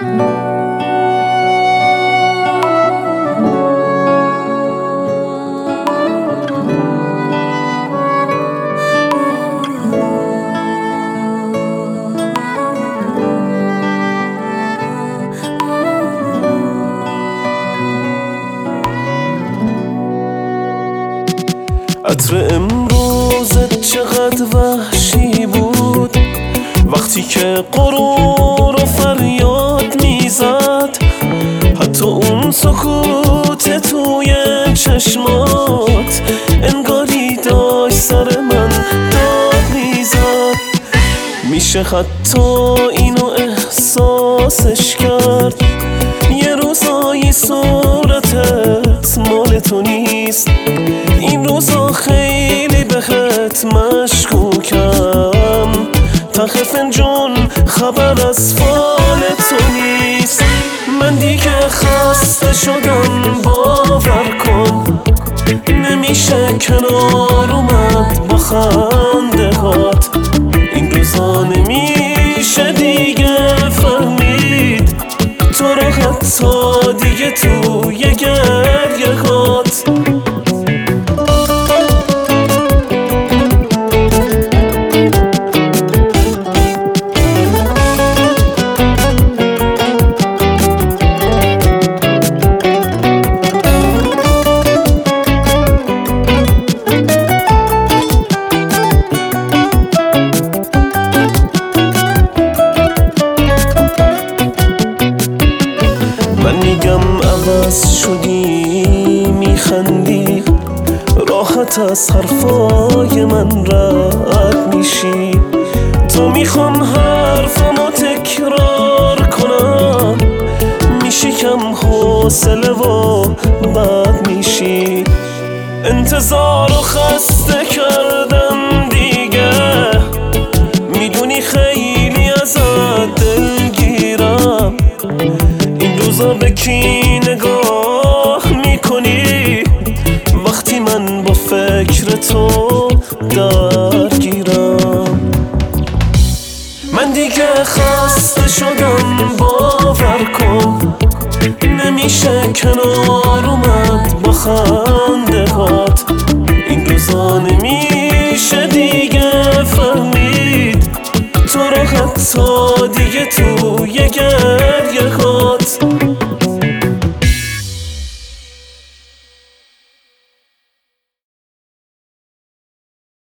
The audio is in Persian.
عطر امروزت چقدر وحشی بود، وقتی که غرور و فریاد میزد، حتی اون سکوت توی چشمات انگاری داشت سر من داد میزد. میشه حتی اینو احساسش کرد، یه روزایی صورتت مال تو نیست، این روزا خیلی بهت مشکوکم، ته فنجون خبر از فال تو نیست. من دیگه خسته شدم باور کن، نمیشه کنار اومد با خنده هات، این روزا نمیشه دیگه فهمید تو رو حتی دیگه توی گریه هات. من میگم عوض شدی، میخندی، راحت از حرفای من رد میشی، تو میخوام حرفمو تکرار کنم، میشی کم حوصله و بد میشی. انتظارو خسته کردم دیگه، میدونی خیلی ازت دلگیرم، این روزا به کی نگاه میکنی وقتی من با فکر تو درگیرم؟ من دیگه خسته شدم باور کن، نمیشه کنار اومد با خنده هات، این روزا نمیشه دیگه فهمید تو رو حتی دیگه توی